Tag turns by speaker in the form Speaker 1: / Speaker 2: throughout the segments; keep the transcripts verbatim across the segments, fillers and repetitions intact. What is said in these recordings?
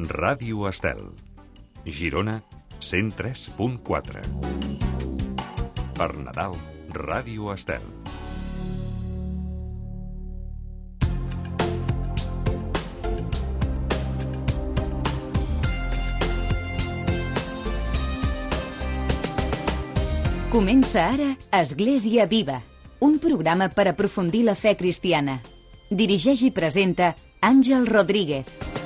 Speaker 1: Ràdio Estel, Girona, cent tres punt quatre. Per Nadal, Ràdio Estel.
Speaker 2: Comença ara Església Viva, un programa per aprofundir la fe cristiana. Dirigeix i presenta Àngel Rodríguez.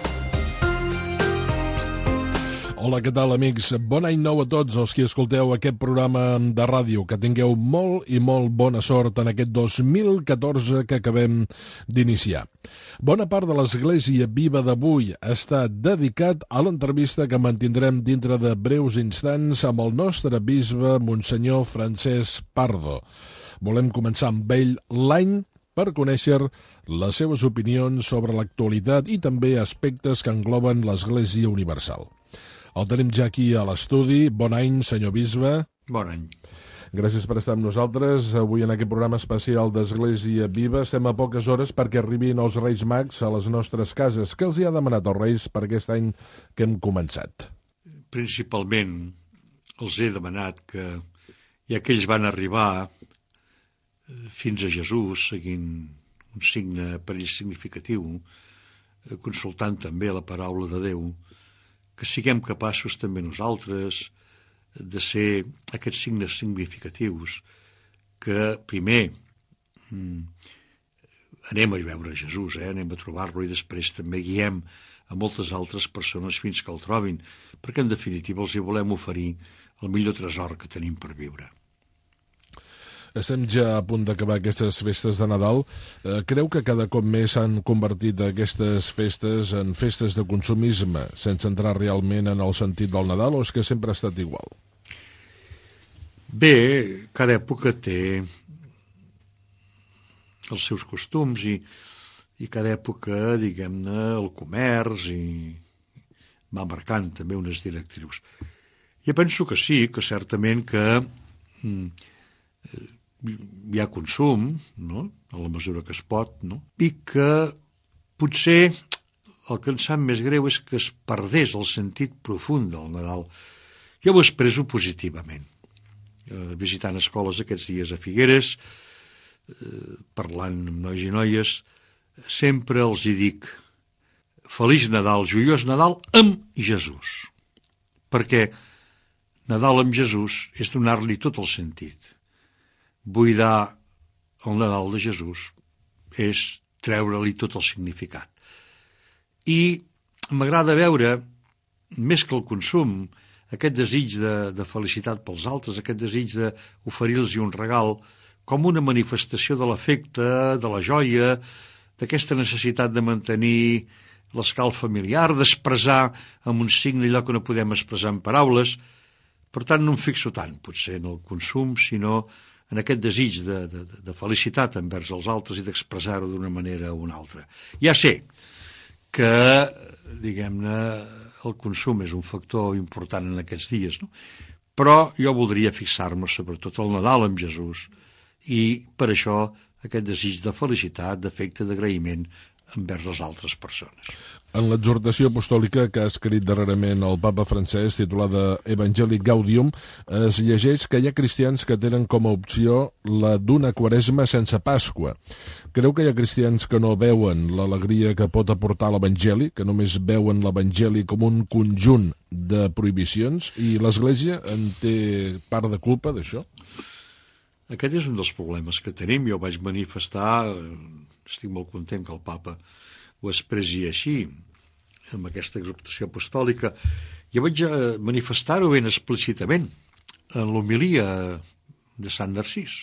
Speaker 3: Hola, què tal, amics? Bon any nou a tots els que escolteu aquest programa de ràdio. Que tingueu molt i molt bona sort en aquest dos mil catorze que acabem d'iniciar. Bona part de l'Església Viva d'avui està dedicat a l'entrevista que mantindrem dintre de breus instants amb el nostre bisbe, Monsenyor Francesc Pardo. Volem començar amb ell l'any per conèixer les seves opinions sobre l'actualitat i també aspectes que engloben l'Església Universal. El tenim ja aquí a l'estudi. Bon any, senyor bisbe.
Speaker 4: Bon any.
Speaker 3: Gràcies per estar amb nosaltres. Avui en aquest programa especial d'Església Viva estem a poques hores perquè arribin els Reis Mags a les nostres cases. Què els hi ha demanat els Reis per aquest any que hem començat?
Speaker 4: Principalment els he demanat que, ja que ells van arribar fins a Jesús, seguint un signe per ells significatiu, consultant també la paraula de Déu, que siguem capaços també nosaltres de ser aquests signes significatius, que primer mm, anem a veure Jesús, eh? anem a trobar-lo i després també guiem a moltes altres persones fins que el trobin, perquè en definitiva els hi volem oferir el millor tresor que tenim per viure.
Speaker 3: Estem ja a punt d'acabar aquestes festes de Nadal. Eh, creu que cada cop més s'han convertit aquestes festes en festes de consumisme, sense entrar realment en el sentit del Nadal, o és que sempre ha estat igual?
Speaker 4: Bé, cada època té els seus costums i, i cada època, diguem-ne, el comerç i va marcant també unes directrius. Jo penso que sí, que certament que mm, hi ha consum, no?, a la mesura que es pot, no?, i que potser el que em sap més greu és que es perdés el sentit profund del Nadal. Jo ho expresso positivament. Eh, visitant escoles aquests dies a Figueres, eh, parlant amb nois i noies, sempre els hi dic Feliç Nadal, joiós Nadal amb Jesús. Perquè Nadal amb Jesús és donar-li tot el sentit. Buidar el Nadal de Jesús és treure-li tot el significat. I m'agrada veure, més que el consum, aquest desig de, de felicitat pels altres, aquest desig d'oferir-los un regal, com una manifestació de l'afecte, de la joia, d'aquesta necessitat de mantenir l'escalf familiar, d'expressar amb un signe allò que no podem expressar en paraules. Per tant, no em fixo tant, potser, en el consum, sinó en aquest desig de, de, de felicitat envers els altres i d'expressar-ho d'una manera o una altra. Ja sé que, diguem-ne, el consum és un factor important en aquests dies, no? Però jo voldria fixar-me sobretot al Nadal amb Jesús i per això aquest desig de felicitat, d'afecte, d'agraïment envers les altres persones.
Speaker 3: En l'exhortació apostòlica que ha escrit darrerament el papa Francesc, titulada Evangelii Gaudium, es llegeix que hi ha cristians que tenen com a opció la d'una quaresma sense Pasqua. Creu que hi ha cristians que no veuen l'alegria que pot aportar l'Evangeli, que només veuen l'Evangeli com un conjunt de prohibicions, i l'Església en té part de culpa d'això?
Speaker 4: Aquest és un dels problemes que tenim. Jo vaig manifestar, estic molt content que el papa ho expressi així, amb aquesta exhortació apostòlica. Jo vaig manifestar-ho ben explícitament en l'homilia de Sant Narcís,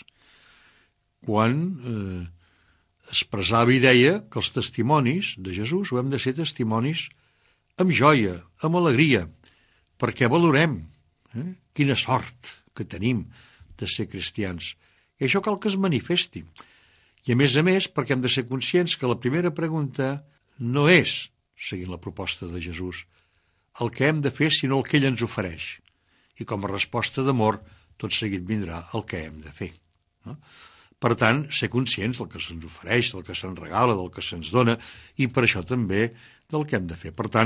Speaker 4: quan eh, expressava i deia que els testimonis de Jesús ho hem de ser testimonis amb joia, amb alegria, perquè valorem eh, quina sort que tenim de ser cristians. I això cal que es manifesti. I a més a més, perquè hem de ser conscients que la primera pregunta no és, seguint la proposta de Jesús, el que hem de fer, sinó el que ell ens ofereix. I com a resposta d'amor, tot seguit vindrà el que hem de fer. No? Per tant, ser conscients del que se'ns ofereix, del que se'ns regala, del que se'ns dona, i per això també del que hem de fer. Per tant,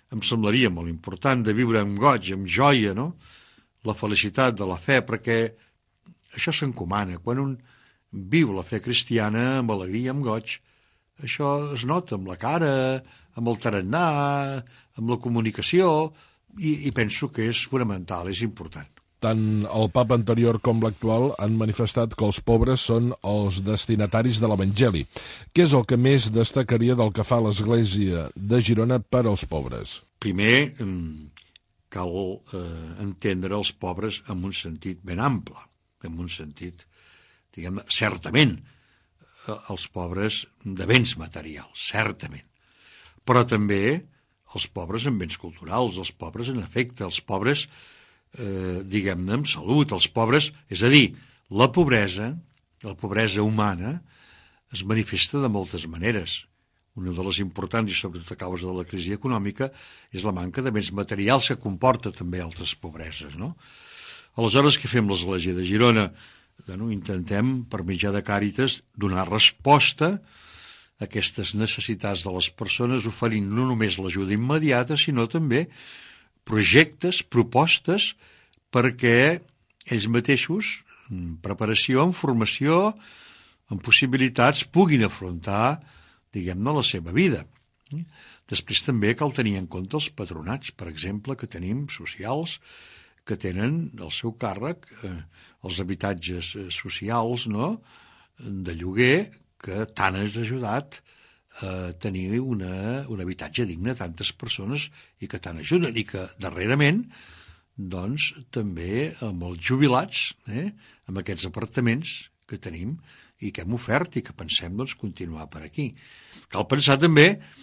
Speaker 4: em semblaria molt important, de viure amb goig, amb joia, no? La felicitat de la fe, perquè això s'encomana. Quan un viu la fe cristiana amb alegria, amb goig, això es nota amb la cara, amb el tarannà, amb la comunicació, i, i penso que és fonamental, és important.
Speaker 3: Tant el papa anterior com l'actual han manifestat que els pobres són els destinataris de l'Evangeli. Què és el que més destacaria del que fa l'Església de Girona per als pobres?
Speaker 4: Primer, cal eh, entendre els pobres en un sentit ben ample, en un sentit, diguem, certament, eh, els pobres de béns materials, certament, però també els pobres en béns culturals, els pobres en afecte, els pobres Eh, diguem-ne, amb salut, els pobres, és a dir, la pobresa, la pobresa humana, es manifesta de moltes maneres. Una de les importants, i sobretot a causa de la crisi econòmica, és la manca de béns materials que comporta també altres pobreses, no? Aleshores, què fem l'Església de Girona? Bueno, intentem, per mitjà de Càritas, donar resposta a aquestes necessitats de les persones, oferint no només l'ajuda immediata, sinó també projectes, propostes, perquè ells mateixos, en preparació, en formació, en possibilitats, puguin afrontar, diguem-ne, la seva vida. Després també cal tenir en compte els patronats, per exemple, que tenim socials, que tenen el seu càrrec, eh, els habitatges socials, no?, de lloguer, que tant has ajudat a tenir una, un habitatge digne a tantes persones i que tant ajuden, i que darrerament doncs també amb els jubilats, eh, amb aquests apartaments que tenim i que hem ofert i que pensem doncs continuar per aquí. Cal pensar també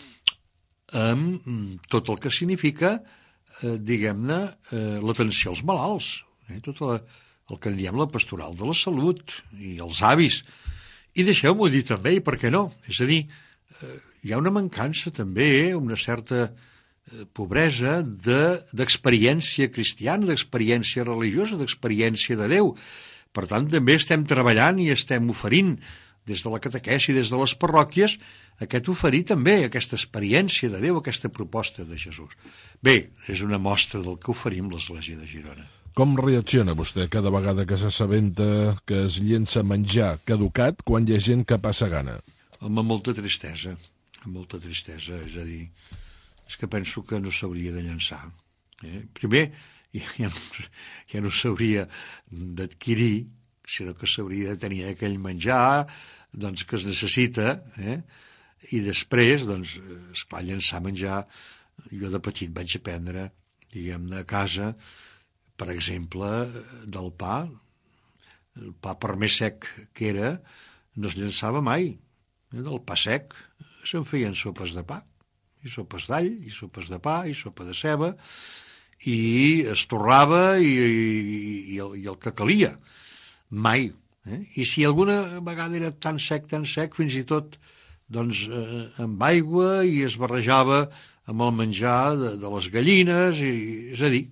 Speaker 4: en tot el que significa eh, diguem-ne eh, l'atenció als malalts, eh, tot la, el que en diem la pastoral de la salut i els avis. I deixeu-m'ho dir també, i per què no? És a dir, hi ha una mancança també, una certa pobresa d'experiència cristiana, d'experiència religiosa, d'experiència de Déu. Per tant, també estem treballant i estem oferint, des de la catequesi, des de les parròquies, aquest oferir també, aquesta experiència de Déu, aquesta proposta de Jesús. Bé, és una mostra del que oferim l'Església de Girona.
Speaker 3: Com reacciona vostè cada vegada que s'assabenta que es llença menjar caducat quan hi ha gent que passa gana?
Speaker 4: Amb molta tristesa, amb molta tristesa, és a dir, és que penso que no s'hauria de llançar. Eh? Primer, ja no, ja no s'hauria d'adquirir, sinó que s'hauria de tenir aquell menjar doncs, que es necessita, eh? I després, doncs, esclar, llançar menjar, jo de petit vaig aprendre, diguem-ne, a casa, per exemple, del pa, el pa per més sec que era, no es llançava mai. Del pa sec se'n feien sopes de pa, i sopes d'all, i sopes de pa, i sopa de ceba, i es torrava i, i, i, el, i el que calia. Mai. Eh? I si alguna vegada era tan sec, tan sec, fins i tot doncs, eh, amb aigua, i es barrejava amb el menjar de, de les gallines, i, és a dir,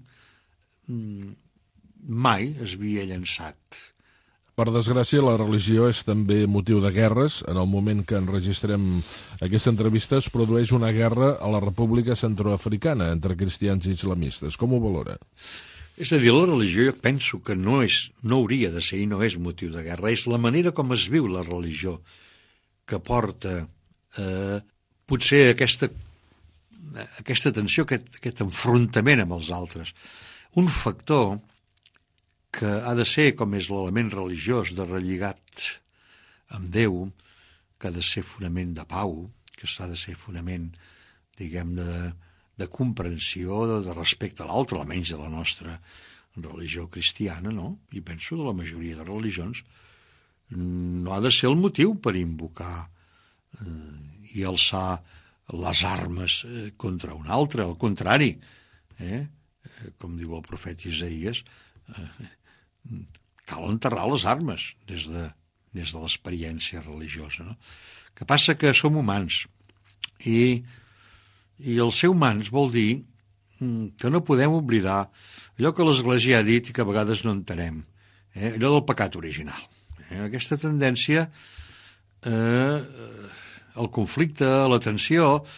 Speaker 4: mai es havia llançat.
Speaker 3: Per desgràcia, la religió és també motiu de guerres. En el moment que enregistrem aquesta entrevista es produeix una guerra a la República Centroafricana entre cristians i islamistes. Com ho valora?
Speaker 4: És a dir, la religió jo penso que no, és, no hauria de ser i no és motiu de guerra. És la manera com es viu la religió que porta eh, potser aquesta, aquesta tensió, aquest, aquest enfrontament amb els altres. Un factor que ha de ser, com és l'element religiós, de relligat amb Déu, que ha de ser fonament de pau, que s'ha de ser fonament, diguem-ne, de, de comprensió, de, de respecte a l'altre, almenys de la nostra religió cristiana, no? I penso de la majoria de religions, no ha de ser el motiu per invocar eh, i alçar les armes eh, contra un altre, al contrari, eh? Com diu el profeta Isaïes, eh, cal enterrar les armes des de, des de l'experiència religiosa. No? Que passa que som humans i, i el ser humans vol dir que no podem oblidar allò que l'Església ha dit i que a vegades no entenem, eh? allò del pecat original. Eh? Aquesta tendència eh, al conflicte, a la tensió,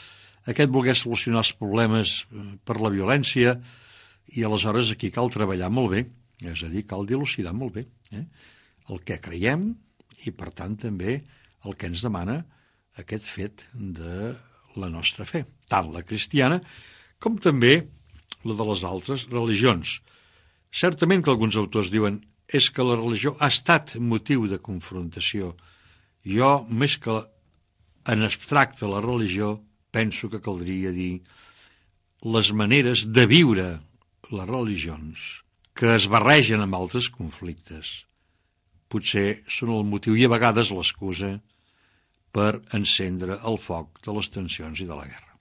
Speaker 4: aquest voler solucionar els problemes per la violència, i aleshores aquí cal treballar molt bé, és a dir, cal dilucidar molt bé eh? el que creiem i, per tant, també el que ens demana aquest fet de la nostra fe, tant la cristiana com també la de les altres religions. Certament que alguns autors diuen és que la religió ha estat motiu de confrontació. Jo, més que en abstracte la religió, penso que caldria dir les maneres de viure les religions que es barregen amb altres conflictes. Potser són el motiu i a vegades l'excusa per encendre el foc de les tensions i de la guerra.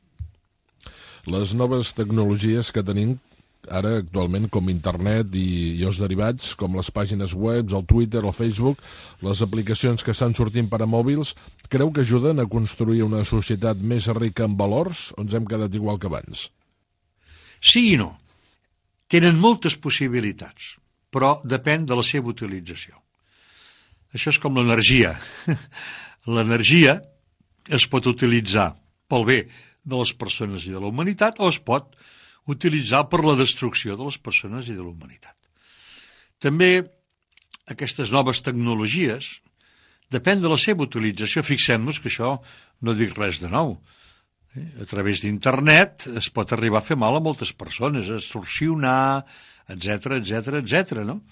Speaker 3: Les noves tecnologies que tenim ara actualment, com internet i, i els derivats, com les pàgines web, el Twitter, el Facebook, les aplicacions que estan sortint per a mòbils, creu que ajuden a construir una societat més rica en valors o ens hem quedat igual que abans?
Speaker 4: Sí i no. Tenen moltes possibilitats, però depèn de la seva utilització. Això és com l'energia. L'energia es pot utilitzar pel bé de les persones i de la humanitat o es pot utilitzar per la destrucció de les persones i de la humanitat. També aquestes noves tecnologies, depèn de la seva utilització. Fixem-nos que això no dic res de nou. A través d'internet es pot arribar a fer mal a moltes persones, a extorsionar, etcètera, etcètera, etcètera, no?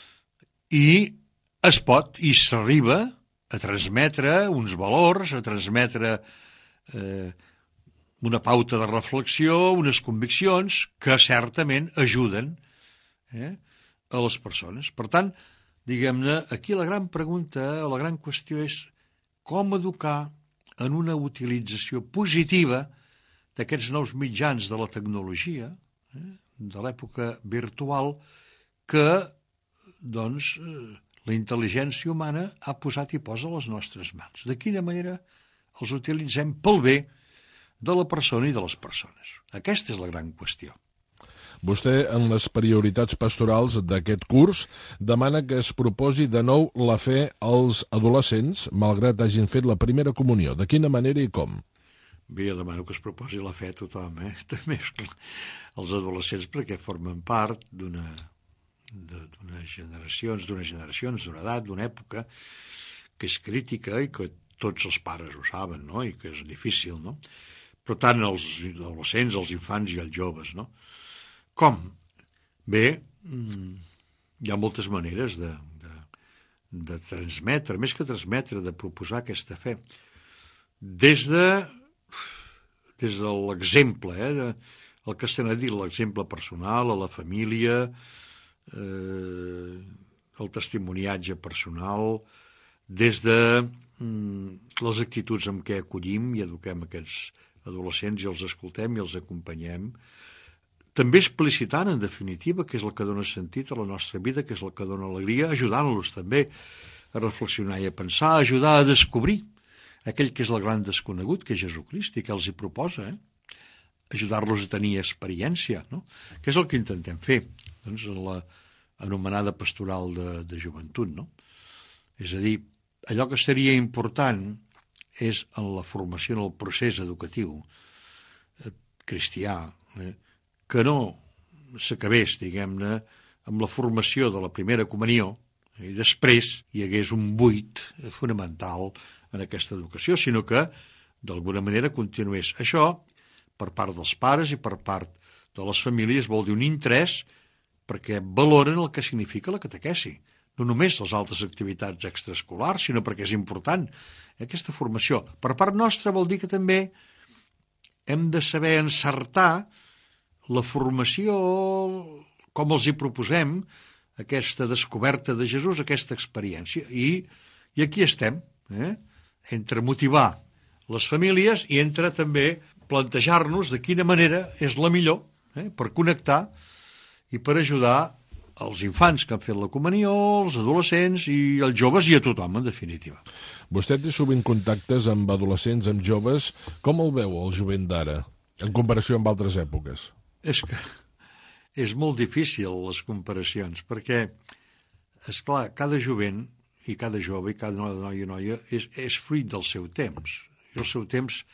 Speaker 4: I es pot, i s'arriba a transmetre uns valors, a transmetre eh, una pauta de reflexió, unes conviccions que certament ajuden eh, a les persones. Per tant, diguem-ne, aquí la gran pregunta, la gran qüestió és com educar en una utilització positiva d'aquests nous mitjans de la tecnologia, eh, de l'època virtual, que, doncs, la intel·ligència humana ha posat i posa a les nostres mans. De quina manera els utilitzem pel bé de la persona i de les persones. Aquesta és la gran qüestió.
Speaker 3: Vostè, en les prioritats pastorals d'aquest curs, demana que es proposi de nou la fe als adolescents, malgrat hagin fet la primera comunió. De quina manera i com?
Speaker 4: Bé, jo demano que es proposi la fe a tothom, eh? També els adolescents, perquè formen part d'una d'unes generacions, d'unes generacions, d'una edat, d'una època que és crítica i que tots els pares ho saben, no? I que és difícil, no? Però tant els adolescents, els infants i els joves, no? Com? Bé, hi ha moltes maneres de, de, de transmetre, més que transmetre, de proposar aquesta fe. Des de, des de l'exemple, eh, de, el que se n'ha dit, l'exemple personal, a la família, eh, el testimoniatge personal, des de mm, les actituds amb què acollim i eduquem aquests adolescents i els escoltem i els acompanyem, també explicitant, en definitiva, que és el que dona sentit a la nostra vida, que és el que dona alegria, ajudant-los també a reflexionar i a pensar, a ajudar a descobrir aquell que és el gran desconegut, que és Jesucrist, i que els hi proposa, eh? Ajudar-los a tenir experiència, no? Que és el que intentem fer, doncs, en la anomenada pastoral de, de joventut, no? És a dir, allò que seria important és en la formació, en el procés educatiu eh, cristià, eh, que no s'acabés, diguem-ne, amb la formació de la primera comunió i després hi hagués un buit fonamental en aquesta educació, sinó que, d'alguna manera, continués. Això, per part dels pares i per part de les famílies, vol dir un interès perquè valoren el que significa la catequesi. No només les altres activitats extraescolars, sinó perquè és important aquesta formació. Per part nostra vol dir que també hem de saber encertar la formació, com els hi proposem, aquesta descoberta de Jesús, aquesta experiència. I, i aquí estem, eh? Entre motivar les famílies i entre també plantejar-nos de quina manera és la millor eh? per connectar i per ajudar els infants que han fet la comunió, els adolescents i els joves i a tothom, en definitiva.
Speaker 3: Vostè té sovint contactes amb adolescents, amb joves. Com el veu, el jovent d'ara, en comparació amb altres èpoques?
Speaker 4: És que és molt difícil les comparacions, perquè, és clar, cada jovent i cada jove i cada noia i noia és, és fruit del seu temps. I el seu temps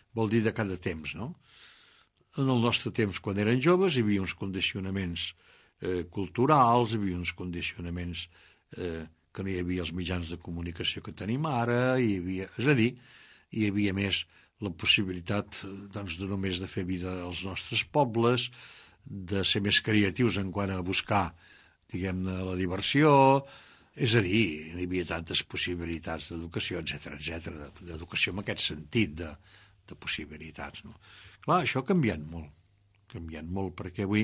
Speaker 4: vol dir de cada temps, no? En el nostre temps, quan eren joves, hi havia uns condicionaments eh, culturals, hi havia uns condicionaments eh, que no hi havia els mitjans de comunicació que tenim ara, hi havia, és a dir, hi havia més la possibilitat doncs, de només de fer vida als nostres pobles, de ser més creatius en quant a buscar, diguem-ne, la diversió, és a dir, hi havia tantes possibilitats d'educació, etcètera, etcètera, d'educació en aquest sentit, de, de possibilitats, no? Clar, això ha canviat molt, ha canviat molt, perquè avui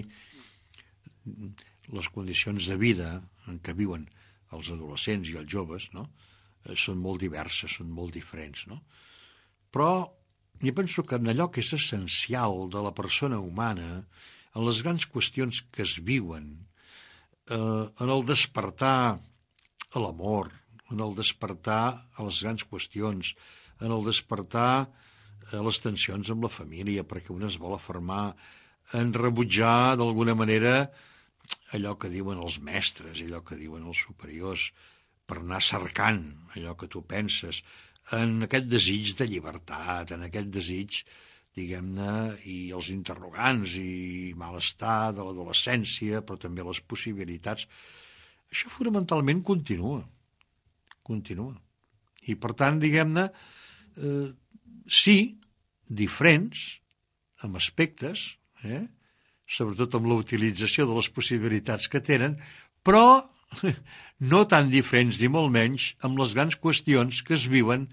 Speaker 4: les condicions de vida en què viuen els adolescents i els joves, no?, són molt diverses, són molt diferents, no? Però jo penso que en allò que és essencial de la persona humana, en les grans qüestions que es viuen, eh, en el despertar a l'amor, en el despertar a les grans qüestions, en el despertar a les tensions amb la família, perquè un es vol afermar, en rebutjar d'alguna manera allò que diuen els mestres, allò que diuen els superiors, per anar cercant allò que tu penses, en aquest desig de llibertat, en aquest desig, diguem-ne, i els interrogants i malestar de l'adolescència, però també les possibilitats. Això fonamentalment continua, continua. I per tant, diguem-ne, eh, sí, diferents, amb aspectes, eh? Sobretot amb la utilització de les possibilitats que tenen, però no tan diferents ni molt menys amb les grans qüestions que es viuen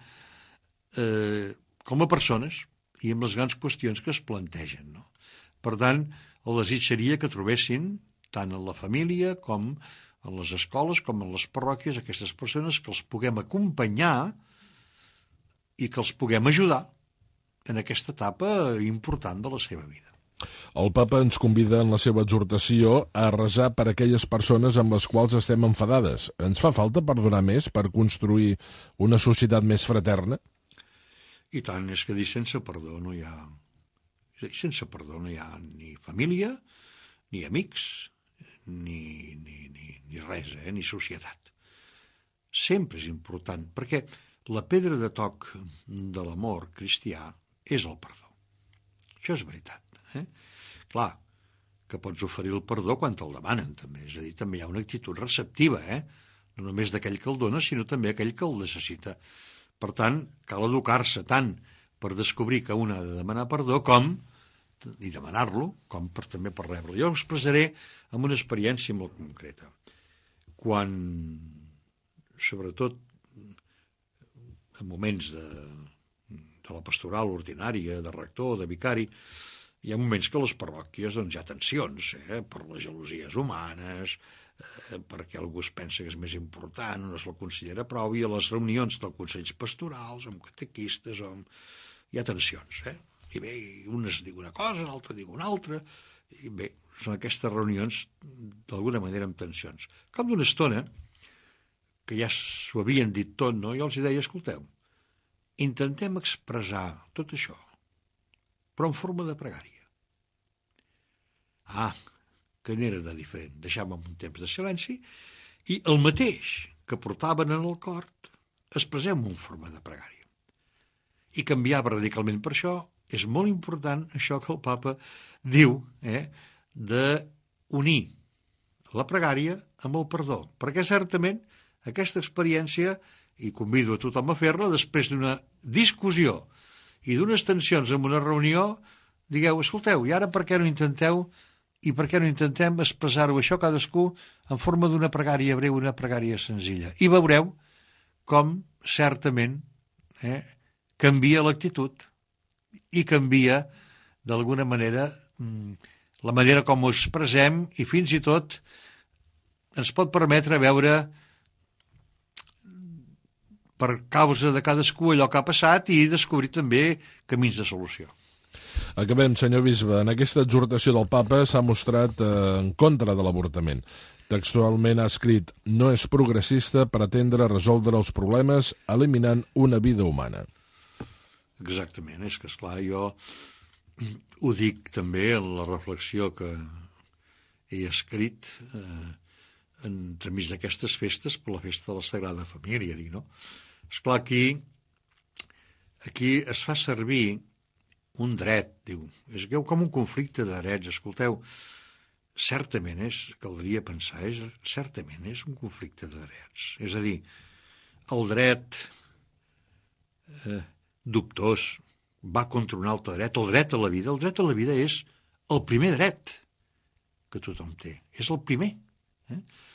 Speaker 4: eh, com a persones i amb les grans qüestions que es plantegen, no? Per tant, el desig seria que trobessin tant en la família com en les escoles com en les parròquies aquestes persones que els puguem acompanyar i que els puguem ajudar en aquesta etapa important de la seva vida.
Speaker 3: El papa ens convida en la seva exhortació a resar per aquelles persones amb les quals estem enfadades. Ens fa falta perdonar més per construir una societat més fraterna?
Speaker 4: I tant, és que dir sense perdó no hi ha... Sense perdó no hi ha ni família, ni amics, ni, ni, ni, ni res, eh? Ni societat. Sempre és important, perquè la pedra de toc de l'amor cristià és el perdó. Això és veritat. Eh? Clar, que pots oferir el perdó quan te'l demanen, també. És a dir, també hi ha una actitud receptiva, eh? No només d'aquell que el dona, sinó també aquell que el necessita. Per tant, cal educar-se tant per descobrir que un ha de demanar perdó com, i demanar-lo, com per, també per rebre-lo. Jo us expressaré amb una experiència molt concreta. Quan, sobretot, en moments de, de la pastoral ordinària, de rector, de vicari, hi ha moments que a les parròquies doncs, hi ha tensions, eh, per les gelosies humanes, eh, perquè algú es pensa que és més important, no es la considera prou, i a les reunions dels consells pastorals, amb catequistes, amb... hi ha tensions, eh? I bé, un es diu una cosa, l'altre diu una altra, i bé, són aquestes reunions d'alguna manera amb tensions. Com d'una estona, que ja s'ho havien dit tot, no? Jo els deia, escolteu, intentem expressar tot això, però en forma de pregària. Ah, que n'era de diferent. Deixàvem un temps de silenci i el mateix que portaven en el cor expressem en forma de pregària. I canviava radicalment per això. És molt important això que el papa diu, eh, d'unir la pregària amb el perdó, perquè certament aquesta experiència, i convido a tothom a fer-la, després d'una discussió i d'unes tensions en una reunió, digueu, escolteu, i ara per què no intenteu i per què no intentem expressar-ho això cadascú en forma d'una pregària breu, una pregària senzilla. I veureu com certament eh, canvia l'actitud i canvia d'alguna manera la manera com ho expressem i fins i tot ens pot permetre veure per causa de cadascú allò que ha passat i descobrir també camins de solució.
Speaker 3: Acabem, senyor bisbe. En aquesta exhortació del papa s'ha mostrat eh, en contra de l'avortament. Textualment ha escrit: no és progressista pretendre resoldre els problemes eliminant una vida humana.
Speaker 4: Exactament, és que, esclar, jo ho dic també en la reflexió que he escrit eh, entremig d'aquestes festes, per la festa de la Sagrada Família, dic, no? Esclar, aquí, aquí es fa servir un dret, diu. És com un conflicte de drets. Escolteu, certament és, caldria pensar, és, certament és un conflicte de drets. És a dir, el dret eh, dubtós va contra un altre dret, el dret a la vida. El dret a la vida és el primer dret que tothom té. És el primer. Eh?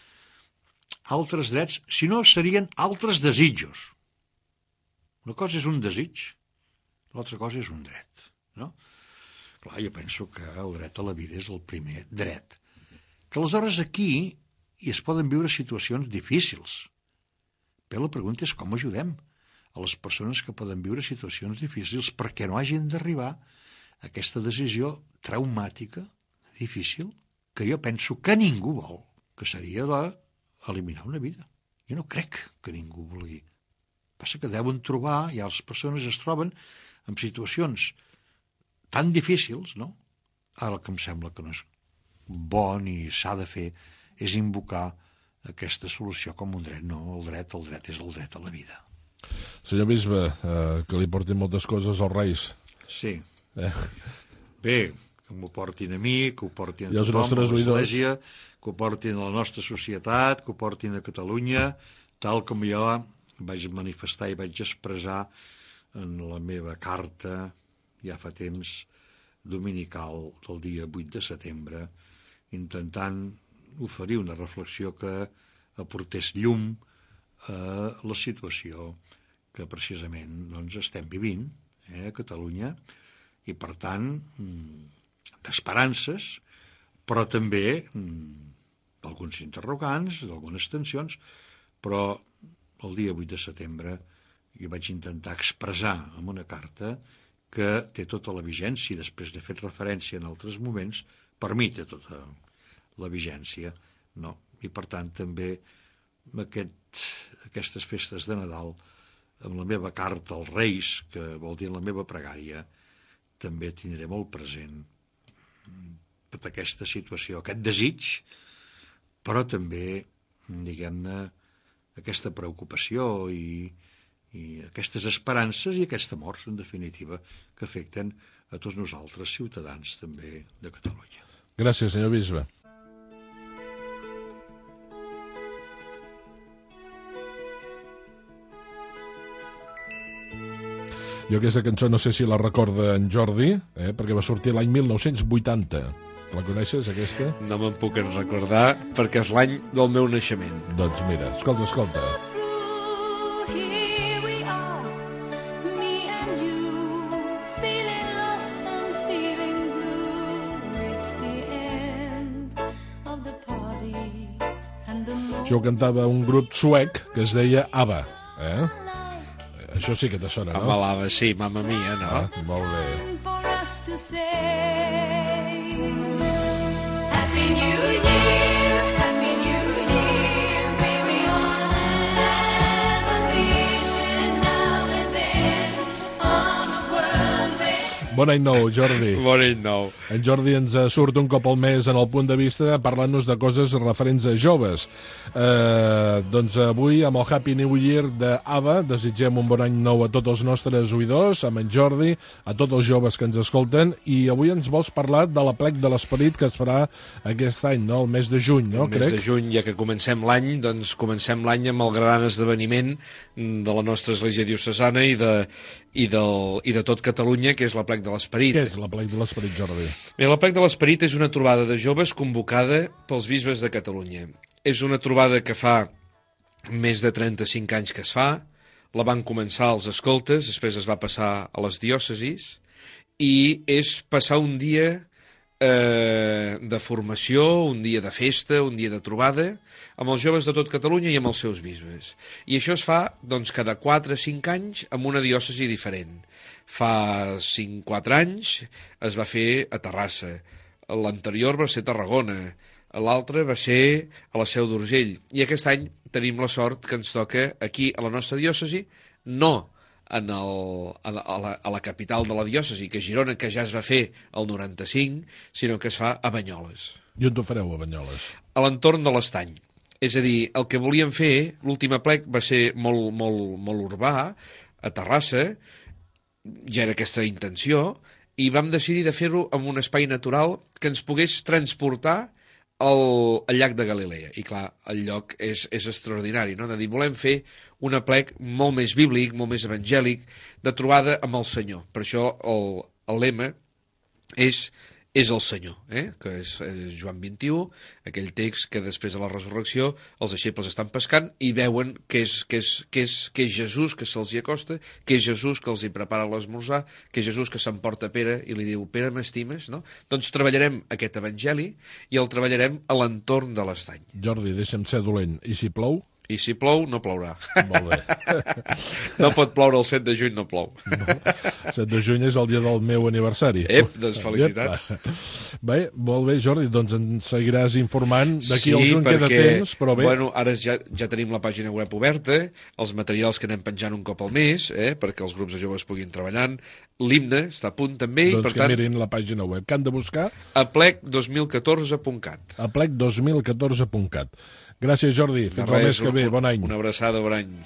Speaker 4: Altres drets, si no, serien altres desitjos. Una cosa és un desig, l'altra cosa és un dret. No? Clar, jo penso que el dret a la vida és el primer dret. Que aleshores aquí hi es poden viure situacions difícils. Però la pregunta és com ajudem a les persones que poden viure situacions difícils perquè no hagin d'arribar a aquesta decisió traumàtica, difícil, que jo penso que ningú vol, que seria eliminar una vida. Jo no crec que ningú vulgui. Passa que deuen trobar, ja les persones es troben en situacions tan difícils, no? Ara el que em sembla que no és bo ni s'ha de fer és invocar aquesta solució com un dret. No, el dret, el dret és el dret a la vida.
Speaker 3: Senyor bisbe, eh, que li portin moltes coses als Reis.
Speaker 4: Sí.
Speaker 3: Eh?
Speaker 4: Bé, que m'ho portin a mi, que ho portin a
Speaker 3: I els
Speaker 4: tothom,
Speaker 3: nostres
Speaker 4: a l'Església,
Speaker 3: oïdors.
Speaker 4: que ho portin a la nostra societat, que ho portin a Catalunya, tal com jo vaig manifestar i vaig expressar en la meva carta, ja fa temps, dominical del dia vuit de setembre, intentant oferir una reflexió que aportés llum a la situació que precisament doncs, estem vivint eh, a Catalunya i, per tant, d'esperances, però també d'alguns interrogants, d'algunes tensions, però el dia vuit de setembre jo vaig intentar expressar en una carta que té tota la vigència, i després n'he fet referència en altres moments, per mi té tota la vigència, no? I per tant també aquest, aquestes festes de Nadal, amb la meva carta als Reis, que vol dir en la meva pregària, també tindré molt present tota aquesta situació, aquest desig, però també, diguem-ne, aquesta preocupació i, i aquestes esperances i aquests temors, en definitiva, que afecten a tots nosaltres, ciutadans també de Catalunya.
Speaker 3: Gràcies, senyor bisbe. Jo aquesta cançó no sé si la recorda en Jordi, eh, perquè va sortir l'any mil nou-cents vuitanta. La coneixes, aquesta?
Speaker 5: No me'n puc en recordar, perquè és l'any del meu naixement.
Speaker 3: Doncs mira, escolta, escolta. Això ho cantava un grup suec que es deia ABBA, eh? Això sí que te sona, no?
Speaker 5: Amb l'Ava, sí, Mamma Mia, no?
Speaker 3: Ah, molt bé.
Speaker 6: Happy New Year, Happy New Year, may we all have a vision now and then of a world where...
Speaker 3: Bon any nou, Jordi.
Speaker 5: Bon any nou.
Speaker 3: En Jordi ens surt un cop al mes en el Punt de Vista parlant-nos de coses referents a joves. Eh, doncs avui, amb el Happy New Year d'ABBA, desitgem un bon any nou a tots els nostres oïdors, amb en Jordi, a tots els joves que ens escolten, i avui ens vols parlar de l'Aplec de l'Esperit que es farà aquest any, no? El mes de juny, no?
Speaker 5: El mes
Speaker 3: Crec?
Speaker 5: de juny, ja que comencem l'any, doncs comencem l'any amb el gran esdeveniment de la nostra església diocesana i de, i del, i de tot Catalunya, que és l'Aplec de l'Esperit.
Speaker 3: Què és l'Aplec de l'Esperit, Jordi?
Speaker 5: Bé, l'Aplec de l'Esperit és una trobada de joves convocada pels bisbes de Catalunya. És una trobada que fa més de trenta-cinc anys que es fa, la van començar als escoltes, després es va passar a les diòcesis, i és passar un dia eh, de formació, un dia de festa, un dia de trobada, amb els joves de tot Catalunya i amb els seus bisbes. I això es fa doncs, cada quatre o cinc anys amb una diòcesi diferent. Fa cinc o quatre anys es va fer a Terrassa, l'anterior va ser a Tarragona, l'altre va ser a la Seu d'Urgell, i aquest any tenim la sort que ens toca aquí a la nostra diòcesi, no en el, a, la, a la capital de la diòcesi, que és Girona, que ja es va fer el noranta-cinc, sinó que es fa a Banyoles.
Speaker 3: I on ho fareu, a Banyoles?
Speaker 5: A l'entorn de l'Estany. És a dir, el que volíem fer, l'últim aplec va ser molt, molt, molt urbà, a Terrassa, ja era aquesta intenció, i vam decidir de fer-ho en un espai natural que ens pogués transportar al, al llac de Galilea. I clar, el lloc és, és extraordinari, no? De dir, volem fer un aplec molt més bíblic, molt més evangèlic, de trobada amb el Senyor. Per això el, el lema és, és el Senyor, eh? Que és, és Joan vint-i-u, aquell text que després de la resurrecció els deixebles estan pescant i veuen que és, que és, que és, que és Jesús que se'ls hi acosta, que és Jesús que els hi prepara l'esmorzar, que és Jesús que s'emporta Pere i li diu, Pere, m'estimes? No? Doncs treballarem aquest evangeli i el treballarem a l'entorn de l'estany.
Speaker 3: Jordi, deixa'm ser dolent. I si plou?
Speaker 5: I si plou, no plourà.
Speaker 3: Molt bé.
Speaker 5: No pot ploure el set de juny, no plou.
Speaker 3: No. El set de juny és el dia del meu aniversari.
Speaker 5: Ep, doncs felicitats.
Speaker 3: Ep. Bé, molt bé, Jordi, doncs ens seguiràs informant. D'aquí
Speaker 5: sí,
Speaker 3: al juny
Speaker 5: perquè,
Speaker 3: queda temps, però bé.
Speaker 5: Bueno, ara ja, ja tenim la pàgina web oberta, els materials que anem penjant un cop al mes, eh, perquè els grups de joves puguin treballant. L'himne està a punt també.
Speaker 3: Doncs
Speaker 5: i, per
Speaker 3: que
Speaker 5: tant,
Speaker 3: mirin la pàgina web. Que han de buscar?
Speaker 5: aplec dos mil catorze punt cat.
Speaker 3: aplec dos mil catorze punt cat. Gràcies, Jordi. Fins el mes que ve. Bon any.
Speaker 5: Una abraçada, bon any.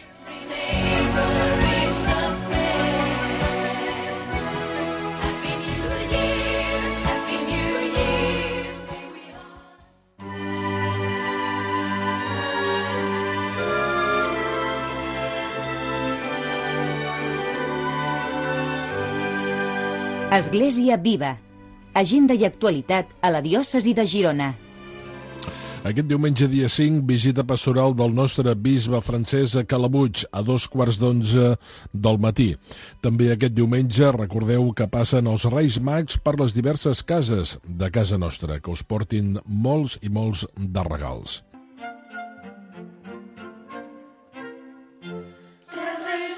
Speaker 6: Happy New Year, Happy New Year, may we all
Speaker 2: Església Viva. Agenda i actualitat a la diòcesi de Girona.
Speaker 3: Aquest diumenge dia cinc, visita pastoral del nostre bisbe francès a Calabuig a dos quarts d'onze del matí. També aquest diumenge recordeu que passen els Reis Mags per les diverses cases de casa nostra, que us portin molts i molts de regals.
Speaker 6: Tres reis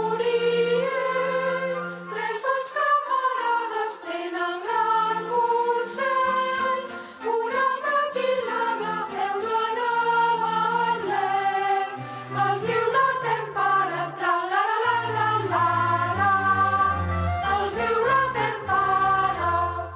Speaker 6: d'Orient, tres bons camarades tenen gran consell. Una maquilada veu d'anar a Betlem. Els diu la tempara, tra-la-la-la-la-la. Els diu la tempara.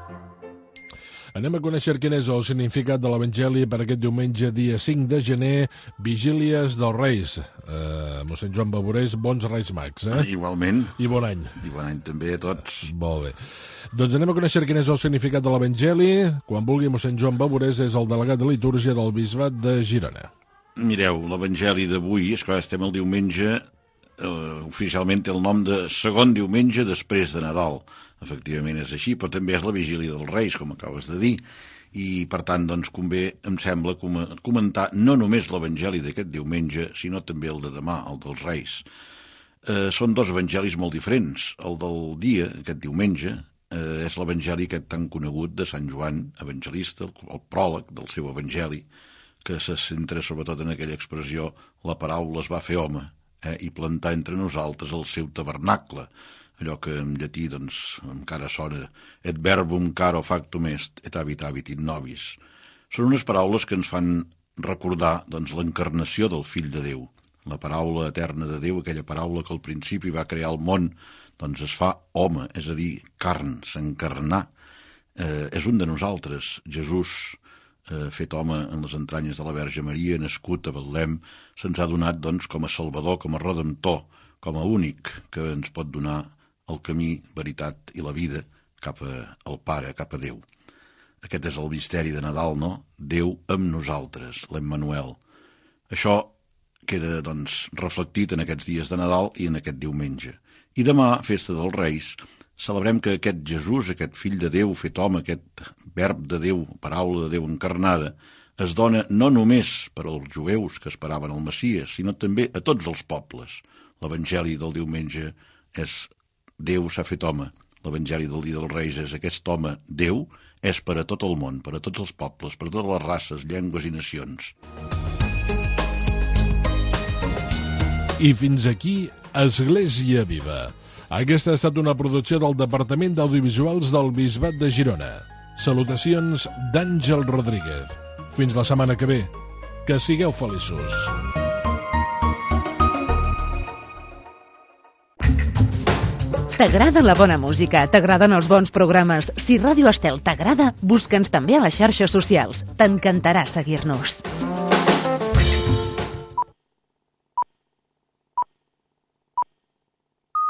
Speaker 3: Anem a conèixer quin és el significat de l'Evangeli per aquest diumenge, dia cinc de gener, Vigílies dels Reis. Uh, mossèn Joan Bavorés, bons Reis Mags, eh?
Speaker 7: Igualment.
Speaker 3: I bon any.
Speaker 7: I bon any també a tots.
Speaker 3: Molt bé. Doncs anem a conèixer quin és el significat de l'Evangeli. Quan vulgui, mossèn Joan Bavorés és el delegat de litúrgia del Bisbat de Girona.
Speaker 7: Mireu, l'Evangeli d'avui, esclar, estem el diumenge, eh, oficialment té el nom de segon diumenge després de Nadal. Efectivament és així, però també és la vigília dels Reis, com acabes de dir. I, per tant, doncs, convé, em sembla, com- comentar no només l'Evangeli d'aquest diumenge, sinó també el de demà, el dels Reis. Eh, són dos evangelis molt diferents. El del dia, aquest diumenge, eh, és l'evangeli aquest tan conegut de Sant Joan, evangelista, el, el pròleg del seu evangeli, que se centra sobretot en aquella expressió «la paraula es va fer home» eh, i plantar entre nosaltres el seu tabernacle, allò que en llatí doncs, encara sona «et verbum caro factum est, et habitavit in nobis». Són unes paraules que ens fan recordar doncs, l'encarnació del Fill de Déu, la paraula eterna de Déu, aquella paraula que al principi va crear el món, doncs es fa home, és a dir, carn, s'encarnar. Eh, és un de nosaltres, Jesús, eh, fet home en les entranyes de la Verge Maria, nascut a Betlem, se'ns ha donat doncs, com a salvador, com a redemptor, com a únic que ens pot donar el camí, veritat i la vida cap a, al Pare, cap a Déu. Aquest és el misteri de Nadal, no? Déu amb nosaltres, l'Emmanuel. Això queda, doncs, reflectit en aquests dies de Nadal i en aquest diumenge. I demà, festa dels Reis, celebrem que aquest Jesús, aquest fill de Déu fet home, aquest verb de Déu, paraula de Déu encarnada, es dona no només per als jueus que esperaven el Messies, sinó també a tots els pobles. L'Evangeli del diumenge és Déu s'ha fet home. L'Evangeli del dia dels Reis és aquest home, Déu, és per a tot el món, per a tots els pobles, per a totes les races, llengües i nacions.
Speaker 3: I fins aquí, Església Viva. Aquesta ha estat una producció del Departament d'Audiovisuals del Bisbat de Girona. Salutacions d'Àngel Rodríguez. Fins la setmana que ve. Que sigueu feliços.
Speaker 8: T'agrada la bona música? T'agraden els bons programes? Si Ràdio Estel t'agrada, busca'ns també a les xarxes socials. T'encantarà seguir-nos.